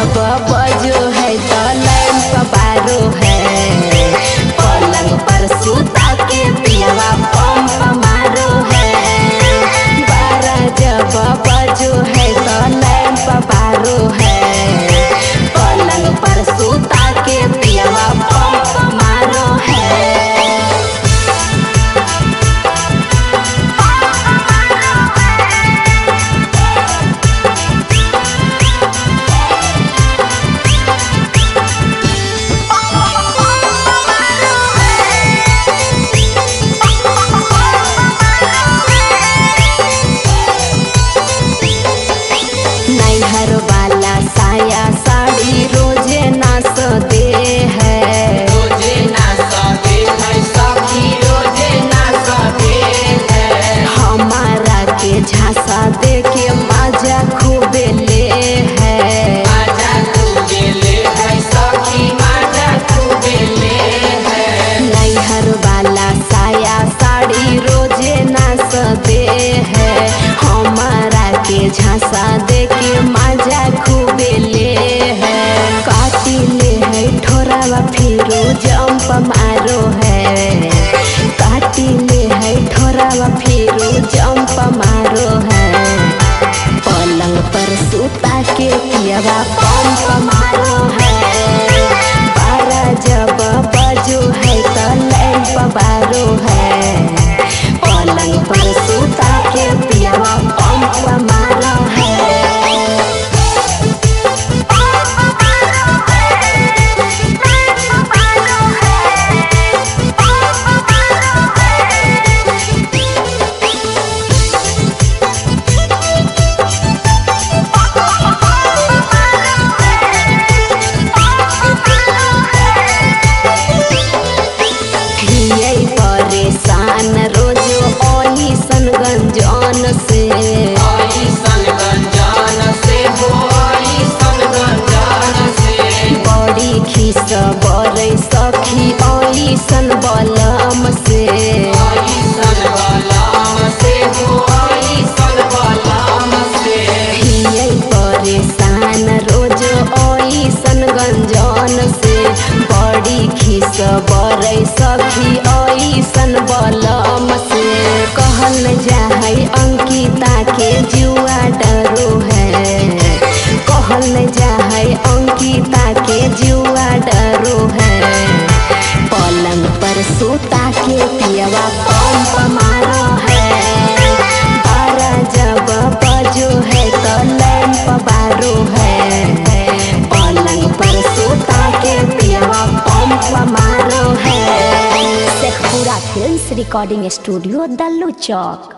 जब बजो है तो लैंप बारो है, पलंग पर सूता के पियवा पंप मारो है। 12 जब बजो है तो लैंप बारो है, पलंग पर सूता के पियवा पंप मारो है। नैहर वाला साया साड़ी रोजे नाच दे है, रोजे नाच दे है सखी, रोजे नाच दे है। हमारा के झांसा दे के मजा खूबे ले है। मजा खूबे ले है सखी, मजा खूबे ले है। नैहर वाला साया साड़ी रोजे नाच दे है, हमारा के झांसा दे के मजा खूबे ले है। काटी ले है ठोरावा फिरो जंप मारो है, काटी ले है ठोरावा फिरो जंप मारो है। पलंग पर सूता के पियवा पंप मारो है। 12 जब बजो है तो लैंप बारो है, पलंग पर सूता के पियवा पंप मारो है। हियै परेशान रोजो ओही सन गंजन से, आई सन गंजान से हो, आई सन गंजान से। बड़ी खिस बरै सखी ओही सन बलम से। आई सन बलाम से हो, आई सन बलाम से। हियै परेशान रोजो ओही सन गंजन से, बड़ी खिस बरै सखी ओही सन बलम से। कहल जाहै अंकिता के जुआ डरो है, कहल जाहै अंकिता के जुआ डरो है। पलंग पर सूता के पियवा पंप मारो है। 12 जब बजो है तो लैंप बारो है, पलंग पर सूता के पियवा पंप मारो है। Sheikhpura films recording studio Dallu चौक।